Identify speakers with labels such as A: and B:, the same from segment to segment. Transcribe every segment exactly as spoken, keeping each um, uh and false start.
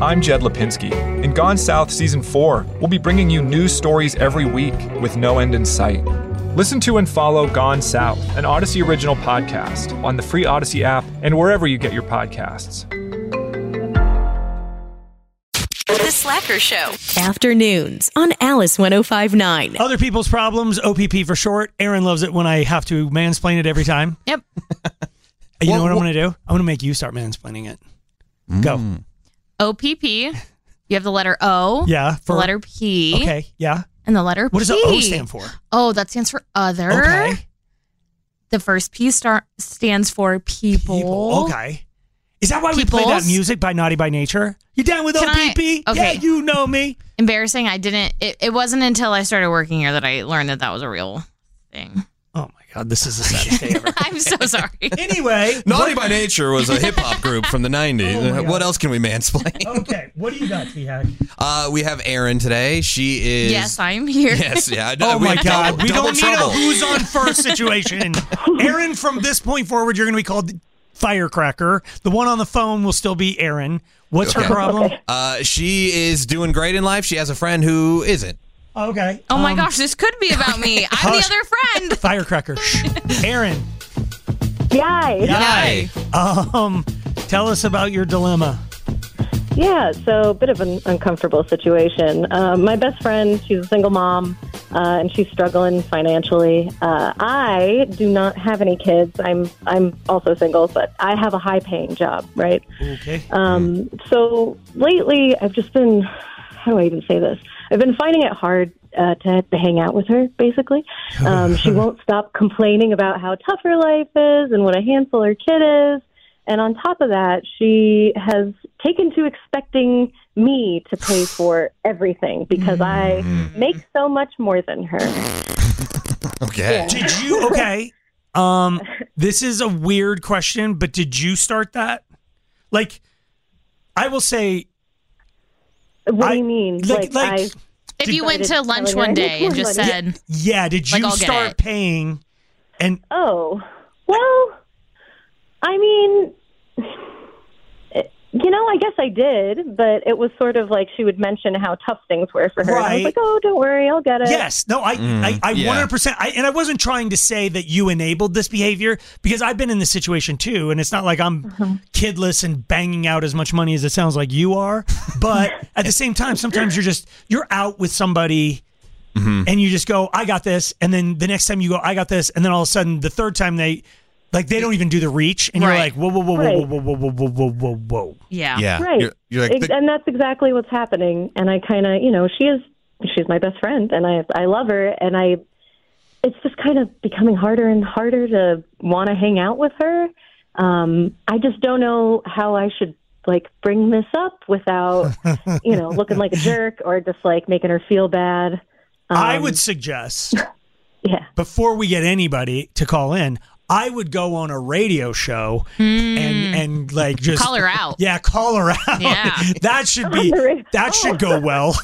A: I'm Jed Lipinski. In Gone South Season four, we'll be bringing you news stories every week with no end in sight. Listen to and follow Gone South, an Odyssey original podcast, on the free Odyssey app and wherever you get your podcasts.
B: The Slacker Show. Afternoons on Alice one oh five point nine.
C: Other people's problems, O P P for short. Aaron loves it when I have to mansplain it every time.
D: Yep.
C: You
E: Well,
C: know what I'm
E: well-
C: going to do? I'm going to make you start mansplaining it. Go.
D: O P P. You have the letter O.
C: Yeah.
D: The letter P.
C: Okay. Yeah.
D: And the letter
C: What does
D: P.
C: the O stand for?
D: Oh, that stands for other.
C: Okay.
D: The first P star stands for people.
C: People. Okay. Is that why we play that
D: Peoples.
C: music by Naughty by Nature? You down with
D: Can
C: O P P?
D: I- okay.
C: Yeah, you know me.
D: Embarrassing. I didn't. It, it wasn't until I started working here that I learned that that was a real thing.
C: Oh my God, this is the saddest day ever.
D: I'm so sorry.
C: Anyway.
E: Naughty by Nature was a hip hop group from the nineties.
C: Oh my God.
E: What else can we mansplain?
C: Okay. What do you got, T-Hack?
E: Uh, we have Erin today. She is.
D: Yes, I'm here.
E: Yes, yeah.
C: Oh
E: we
C: my
E: have
C: God.
E: double-
C: We
E: double
C: don't
E: trouble.
C: need a who's on first situation. Aaron, from this point forward, you're going to be called Firecracker. The one on the phone will still be Aaron. What's
E: Okay.
C: her problem?
E: Uh, she is doing great in life. She has a friend who isn't.
C: Okay.
D: Oh my
C: um,
D: gosh, this could be about me. I'm
C: Hush.
D: the other friend.
C: Firecracker. Shh. Aaron.
F: Yay.
E: Hi.
C: Um, tell us about your dilemma.
F: Yeah, so a bit of an uncomfortable situation. Uh, my best friend, she's a single mom, uh, and she's struggling financially. Uh, I do not have any kids. I'm I'm also single, but I have a high-paying job, right?
C: Okay.
F: Um, so lately, I've just been, how do I even say this? I've been finding it hard uh, to, to hang out with her, basically. Um, she won't stop complaining about how tough her life is and what a handful her kid is. And on top of that, she has taken to expecting me to pay for everything because I make so much more than her.
E: Okay.
C: Did you, okay. Um, this is a weird question, but did you start that? Like, I will say,
F: What
C: I-
F: do you mean?
C: like- like-
F: I
D: If you went to
F: decided
D: lunch
F: telling her
D: one
F: I
D: day
F: make
D: and just
F: more money.
D: said,
C: yeah, did
D: Like,
C: you
D: I'll get
C: start
D: it.
C: paying? And
F: Oh, well, I mean, you know, I guess I did, but it was sort of like she would mention how tough things were for her. And I was
C: Right.
F: like, oh, don't worry, I'll get it.
C: yes, no, I, I, I
E: yeah.
C: one hundred percent, I, and I wasn't trying to say that you enabled this behavior because I've been in this situation too, and it's not like I'm kidless and banging out as much money as it sounds like you are, but at the same time, sometimes you're just, you're out with somebody and you just go, I got this, and then the next time you go, I got this, and then all of a sudden, the third time they, like, they don't even do the reach, and you're
D: Right.
C: like, whoa, whoa, whoa, whoa,
F: Right.
C: whoa, whoa, whoa, whoa, whoa, whoa, whoa.
D: yeah.
E: Yeah.
F: Right.
E: You're, you're like,
F: Ex-
E: the-
F: and that's exactly what's happening. And I kind of, you know, she is, she's my best friend, and I, I love her, and I, it's just kind of becoming harder and harder to want to hang out with her. Um, I just don't know how I should like bring this up without, you know, looking like a jerk or just like making her feel bad. Um,
C: I would suggest,
F: yeah.
C: before we get anybody to call in, I would go on a radio show and and like just
D: Call her out.
C: Yeah, call her out.
D: Yeah.
C: that should be
F: On the radio.
C: that should go well.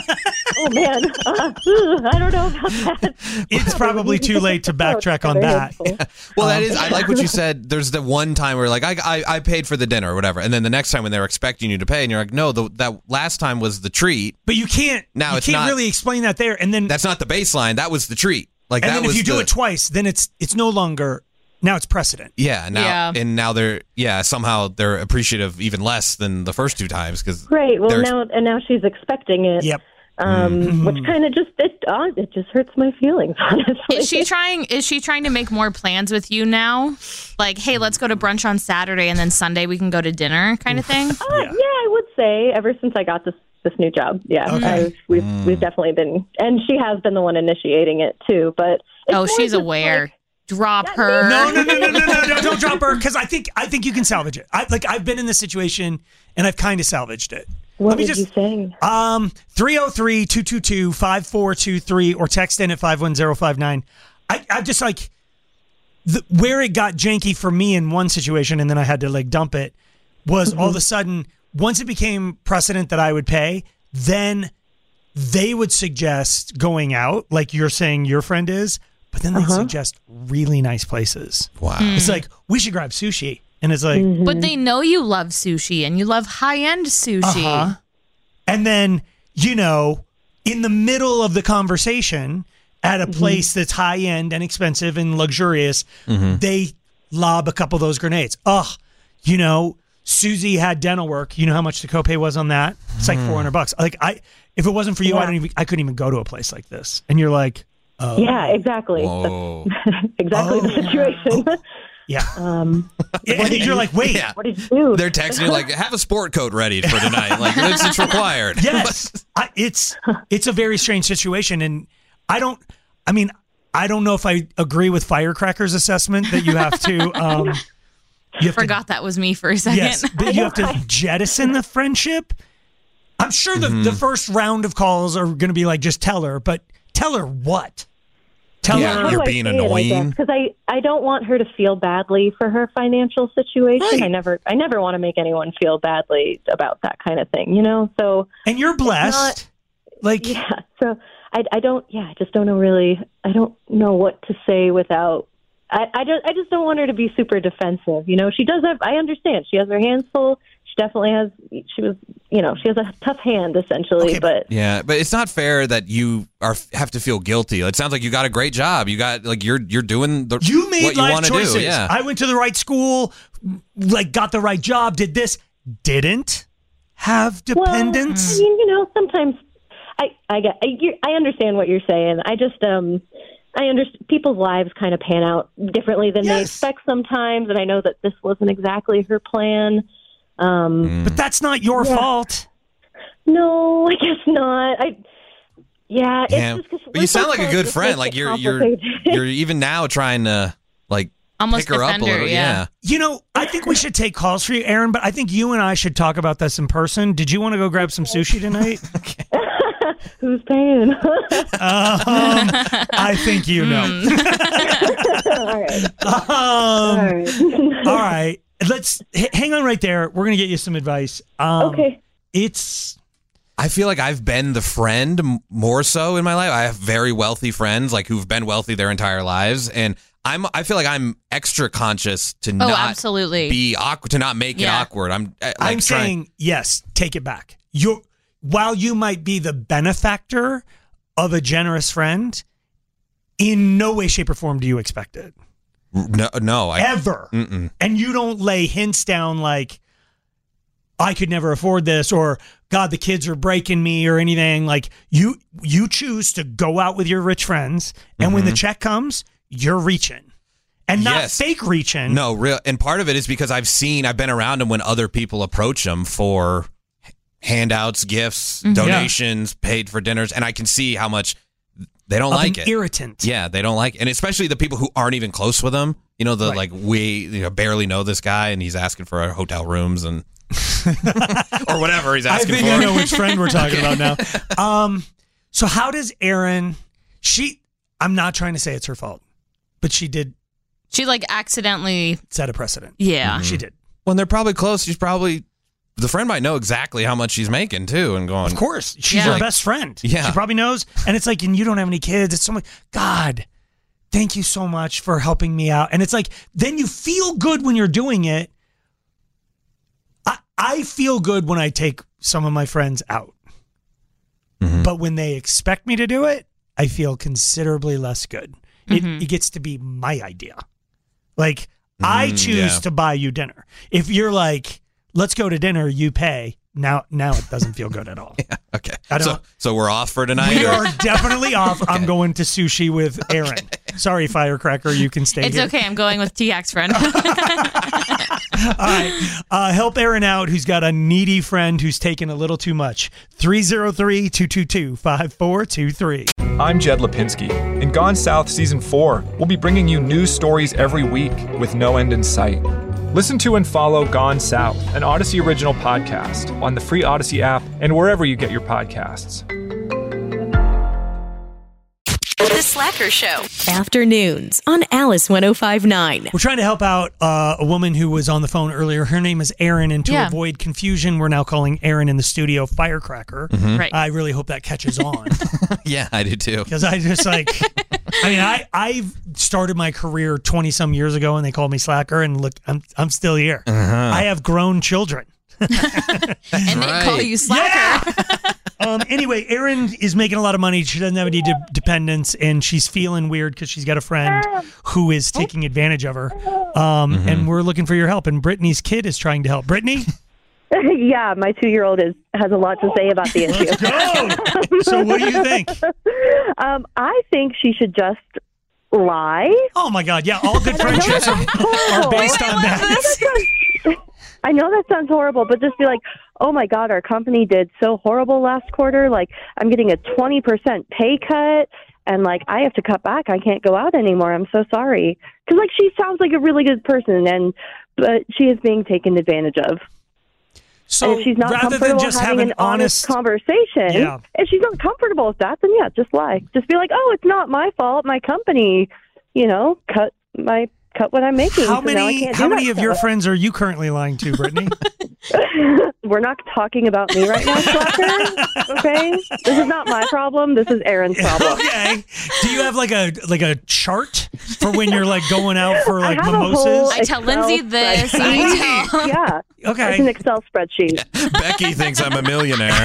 F: Oh man, uh, I don't know about that.
C: It's probably too late to backtrack on that.
E: well, that is. I like what you said. There's the one time where like I, I I paid for the dinner or whatever, and then the next time when they're expecting you to pay, and you're like, no, the, that last time was the treat.
C: But you can't.
E: Now
C: you
E: it's
C: can't
E: not-
C: really explain that there, and then
E: That's not the baseline. That was the treat. Like
C: and
E: that
C: then
E: was
C: if you do
E: the-
C: it twice, then it's it's no longer. Now it's precedent.
E: Yeah. Now
D: Yeah.
E: and now they're yeah somehow they're appreciative even less than the first two times because
F: Right. Well, now and now she's expecting it.
C: Yep.
F: Um, which kind of just it uh, it just hurts my feelings. Honestly,
D: Is she trying? Is she trying to make more plans with you now? Like, hey, let's go to brunch on Saturday, and then Sunday we can go to dinner, kind of thing.
F: Uh, yeah. I would say ever since I got this this new job, yeah,
C: Okay.
F: I've, we've we've definitely been, and she has been the one initiating it too. But it's
D: Oh,
F: more
D: she's
F: just
D: aware.
F: like-
D: Drop
F: That
D: her.
C: No, no, no, no, no, no, no! Don't drop her because I think I think you can salvage it. I like I've been in this situation and I've kind of salvaged it.
F: what
C: Let me
F: would
C: just
F: you say?
C: Um, three oh three, two two two, five four two three or text in at five one zero five nine. I, I just like the, where it got janky for me in one situation and then I had to like dump it was all of a sudden, once it became precedent that I would pay, then they would suggest going out like you're saying your friend is, but then they'd
F: Uh-huh.
C: suggest really nice places.
E: wow.
C: It's like, we should grab sushi. And it's like,
F: Mm-hmm.
D: But they know you love sushi and you love high-end sushi.
C: uh-huh. And then, you know, in the middle of the conversation at a
F: Mm-hmm.
C: place that's high-end and expensive and luxurious, they lob a couple of those grenades. Ugh, you know, Susie had dental work. You know how much the copay was on that? It's like four hundred bucks. Like, I, if it wasn't for you, I
F: Yeah.
C: don't even, I couldn't even go to a place like this. And you're like, oh.
F: Yeah, exactly.
E: Whoa.
F: That's exactly
C: Oh.
F: the situation.
C: Yeah.
F: Um,
C: Yeah, and you're like, wait.
E: Yeah.
F: what did you do?
E: They're texting you like, have a sport coat ready for tonight. Like, it's, it's required.
C: Yes, I, it's it's a very strange situation, and I don't. I mean, I don't know if I agree with Firecracker's assessment that you have to. Um, you have
D: Forgot that was me for a
C: to,
D: second.
C: yes, but you have to jettison the friendship. I'm sure the the first round of calls are going to be like, just tell her, but tell her what? Tell
E: Yeah,
C: her
F: How
E: you're
F: do I
E: being
F: say it, I
E: annoying.
F: guess? Because I, I don't want her to feel badly for her financial situation.
C: Right.
F: I never I never want to make anyone feel badly about that kind of thing, you know? So
C: and you're blessed.
F: not-
C: like,
F: yeah, so I, I don't yeah, I just don't know really I don't know what to say without I, I just I just don't want her to be super defensive. You know, she does have I understand. She has her hands full. She definitely has she was you know, she has a tough hand essentially,
C: Okay,
F: but
E: Yeah, but it's not fair that you are have to feel guilty. It sounds like you got a great job. You got like you're you're doing the
C: you made
E: what you
C: life
E: want to
C: choices.
E: do. Yeah.
C: I went to the right school, like got the right job, did this, didn't have dependence.
F: Well, I mean, you know, sometimes I I get I, you, I understand what you're saying. I just um I understand people's lives kind of pan out differently than they
C: Yes.
F: expect sometimes, and I know that this wasn't exactly her plan. Um,
C: But that's not your
F: Yeah.
C: fault.
F: No, I guess not. I yeah, it's
E: Yeah.
F: just 'cause
E: But
F: we're
E: you
F: so
E: sound like a
F: close,
E: good
F: it
E: friend.
F: makes
E: Like
F: it
E: you're you're
F: complicated.
E: you're even now trying to like
D: Almost
E: pick her up a
D: defend her,
E: little.
D: yeah.
C: You know, I think we should take calls for you, Aaron, but I think you and I should talk about this in person. Did you want to go grab some sushi tonight?
F: Who's paying?
C: um, I think you know.
F: All right.
C: Um,
F: All right.
C: all right. Let's h- hang on right there. We're going to get you some advice. Um,
F: Okay.
C: It's
E: I feel like I've been the friend m- more so in my life. I have very wealthy friends like who've been wealthy their entire lives, and I'm I feel like I'm extra conscious to
D: Oh,
E: not
D: absolutely.
E: be awkward, to not make it
D: Yeah.
E: awkward. I'm uh, like
C: I'm
E: trying-
C: saying yes, take it back. You while you might be the benefactor of a generous friend, in no way, shape, or form do you expect it.
E: no, no, I,
C: Ever.
E: Mm-mm.
C: And you don't lay hints down like, I could never afford this, or God, the kids are breaking me, or anything. Like you you choose to go out with your rich friends, and when the check comes, you're reaching. And not
E: Yes.
C: fake reaching.
E: No, real. And part of it is because I've seen, I've been around them when other people approach them for handouts, gifts, donations, paid for dinners, and I can see how much they don't
C: Of
E: like
C: an
E: it.
C: irritant.
E: Yeah, they don't like it. And especially the people who aren't even close with them. You know, the
C: Right.
E: like, we you know, barely know this guy and he's asking for our hotel rooms and or whatever he's
C: I
E: asking
C: think
E: for.
C: I know which friend we're talking about now. Um, so how does Erin? She, I'm not trying to say it's her fault, but she did
D: She like accidentally,
C: set a precedent.
D: yeah.
C: She did.
E: When they're probably close, she's probably the friend might know exactly how much she's making too, and going,
C: Of course, she's
D: Yeah.
C: your
D: Like-
C: best friend.
E: Yeah.
C: She probably knows. And it's like, and you don't have any kids. It's so much. God, thank you so much for helping me out. And it's like, then you feel good when you're doing it. I, I feel good when I take some of my friends out.
E: Mhm.
C: But when they expect me to do it, I feel considerably less good. It,
D: Mhm.
C: it gets to be my idea. Like, I
E: Mm,
C: choose
E: yeah.
C: to buy you dinner. If you're like, let's go to dinner, you pay. Now, now it doesn't feel good at all.
E: okay,
C: I
E: so
C: don't-
E: so we're off for tonight.
C: We
E: or-
C: are definitely off. I'm going to sushi with Aaron. Sorry, Firecracker, you can stay
D: It's
C: here.
D: okay. I'm going with T X friend.
C: All right. Uh, help Aaron out, who's got a needy friend who's taken a little too much. three oh three, two two two, five four two three.
A: I'm Jed Lipinski. In Gone South Season four, we'll be bringing you news stories every week with no end in sight. Listen to and follow Gone South, an Odyssey original podcast, on the free Odyssey app and wherever you get your podcasts.
B: The Slacker Show. Afternoons on Alice ten fifty-nine.
C: We're trying to help out uh, a woman who was on the phone earlier. Her name is Erin, and to
D: Yeah.
C: avoid confusion, we're now calling Erin in the studio Firecracker.
E: Mm-hmm.
D: Right.
C: I really hope that catches on
E: yeah, I do too.
C: because I just like I mean, I I've started my career twenty some years ago, and they called me slacker. And look, I'm I'm still here.
E: Uh-huh.
C: I have grown children.
D: And they call you slacker.
C: Yeah! um, anyway, Erin is making a lot of money. She doesn't have any de- dependents, and she's feeling weird because she's got a friend who is taking advantage of her. Um,
E: Mm-hmm.
C: And we're looking for your help. And Brittany's kid is trying to help. Brittany?
F: Yeah, my two-year-old is has a lot to say about the issue.
C: Go! So what do you think?
F: Um, I think she should just lie.
C: Oh, my God. Yeah, all good friendships are, are based on that.
F: I know that sounds horrible, but just be like, oh, my God, our company did so horrible last quarter. Like, I'm getting a twenty percent pay cut, and, like, I have to cut back. I can't go out anymore. I'm so sorry. Because, like, she sounds like a really good person, and but she is being taken advantage of.
C: So
F: and if she's not
C: rather
F: comfortable
C: than just
F: having
C: have an
F: an honest,
C: honest
F: conversation,
C: Yeah.
F: if she's not comfortable with that, then yeah, just lie. Just be like, oh, it's not my fault. My company, you know, cut my cut what I'm making.
C: How
F: so now I
C: many
F: can't
C: how
F: do
C: many
F: that
C: of your
F: stuff.
C: friends are you currently lying to, Brittany?
F: We're not talking about me right now, Slacker. Okay, this is not my problem. This is Erin's problem.
C: Okay. Do you have like a like a chart for when you're like going out for like
F: I have
C: mimosas?
F: a whole
D: I tell
F: Excel
D: Lindsay this.
F: spreadsheet.
D: I tell.
F: Yeah.
C: Okay.
F: It's an Excel spreadsheet.
E: Becky thinks I'm a millionaire.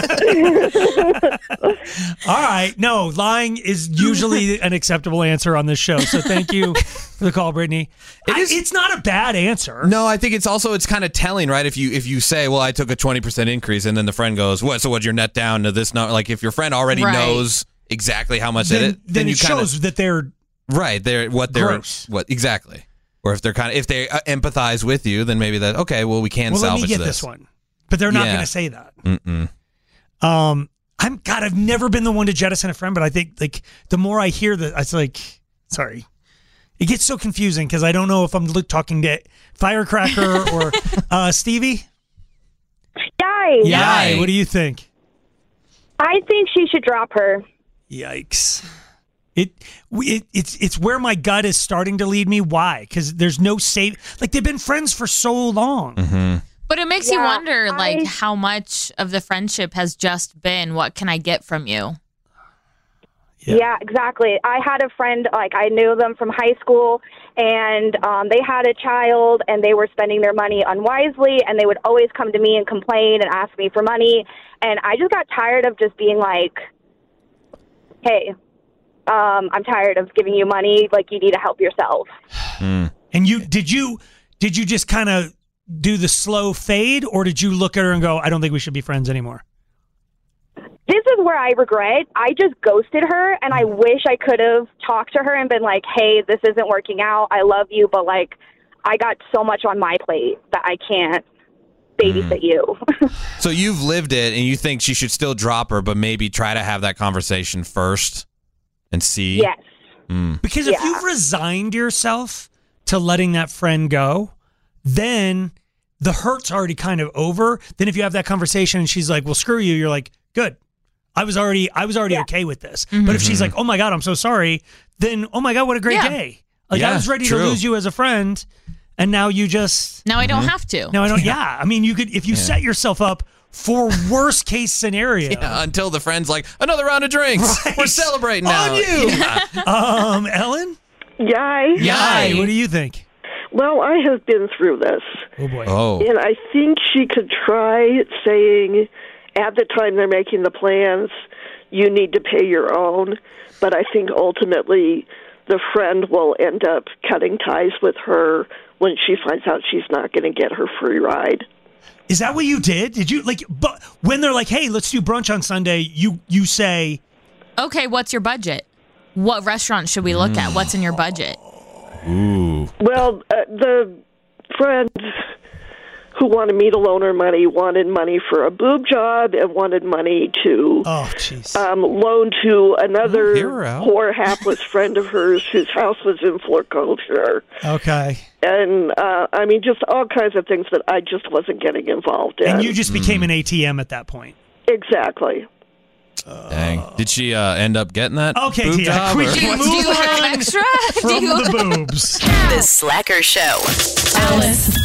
C: All right. No, lying is usually an acceptable answer on this show. So thank you for the call, Brittany.
E: It
C: I-
E: is-
C: it's not a bad answer.
E: No, I think it's also it's kind of telling, right? If you if you say, well, I took a twenty percent increase, and then the friend goes, what? So what's your net down to this? Not like if your friend already
D: Right.
E: knows exactly how much
C: Then,
E: it,
C: then,
E: then you
C: it
E: kind
C: shows
E: of
C: that they're
E: right. They're what they're
C: Gross.
E: what exactly. Or if they're kind of if they uh, empathize with you, then maybe that okay. Well, we can
C: well. Let
E: salvage
C: me get
E: this.
C: this one, but they're not
E: Yeah.
C: going to say that.
E: Mm-mm.
C: Um, I'm God. I've never been the one to jettison a friend, but I think like the more I hear that, it's like, sorry, it gets so confusing because I don't know if I'm li- talking to Firecracker or uh, Stevie.
G: Guys,
C: Yeah. What do you think?
G: I think she should drop her.
C: Yikes! It, it it's it's where my gut is starting to lead me. Why? Because there's no save. Like they've been friends for so long.
E: Mm-hmm.
D: But it makes you
G: Yeah,
D: wonder, like,
G: I-
D: how much of the friendship has just been, what can I get from you?
C: Yeah.
G: Yeah. exactly. I had a friend, like, I knew them from high school, and um, they had a child, and they were spending their money unwisely, and they would always come to me and complain and ask me for money. And I just got tired of just being like, hey, um, I'm tired of giving you money. Like, you need to help yourself.
E: Mm.
C: And you did you did you just kind of do the slow fade, or did you look at her and go, I don't think we should be friends anymore?
G: This is where I regret. I just ghosted her, and I wish I could have talked to her and been like, hey, this isn't working out. I love you, but, like, I got so much on my plate that I can't babysit you.
E: So you've lived it, and you think she should still drop her, but maybe try to have that conversation first and see.
G: Yes.
E: Mm.
C: Because if
G: Yeah.
C: you've resigned yourself to letting that friend go, then the hurt's already kind of over. Then if you have that conversation and she's like, well, screw you, you're like, good. I was already I was already
G: Yeah.
C: okay with this. But if she's like, oh my God, I'm so sorry, then oh my God, what a great
D: Yeah.
C: day. Like I
E: Yeah,
C: was ready
E: true.
C: to lose you as a friend, and now you just
D: Now I don't have to.
C: no, I don't. Yeah, I mean, you could if you set yourself up for worst case scenario.
E: Yeah, until the friend's like, another round of drinks.
C: Right.
E: We're celebrating now.
C: On you.
E: Yeah.
C: Um, Ellen,
H: Yay.
C: Yay, what do you think?
H: Well, I have been through this,
C: Oh boy.
E: Oh.
H: and I think she could try saying at the time they're making the plans, you need to pay your own. But I think ultimately the friend will end up cutting ties with her when she finds out she's not going to get her free ride.
C: Is that what you did? Did you like? But when they're like, "Hey, let's do brunch on Sunday," you you say,
D: Okay, what's your budget? What restaurant should we look at? What's in your budget?
E: Ooh.
H: Well, uh, the friend who wanted me to loan her money wanted money for a boob job and wanted money to
C: "Oh, jeez."
H: um, loan to another
E: Oh, hear her out.
H: poor, hapless friend of hers whose house was in foreclosure.
C: Okay.
H: And, uh, I mean, just all kinds of things that I just wasn't getting involved in.
C: And you just became an A T M at that point.
H: Exactly.
E: Dang. Did she uh, end up getting that
C: Okay,
E: boob
C: Tia,
E: job?
C: we
E: or-
C: can
D: Do you
C: move
D: have
C: on
D: extra?
C: from
D: Do you-
C: the boobs.
B: The Slacker Show. Alice.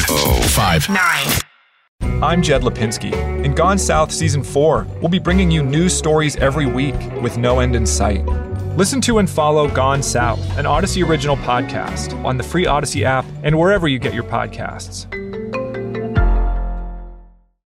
A: I'm Jed Lipinski. In Gone South Season four, we'll be bringing you news stories every week with no end in sight. Listen to and follow Gone South, an Odyssey original podcast, on the free Odyssey app and wherever you get your podcasts.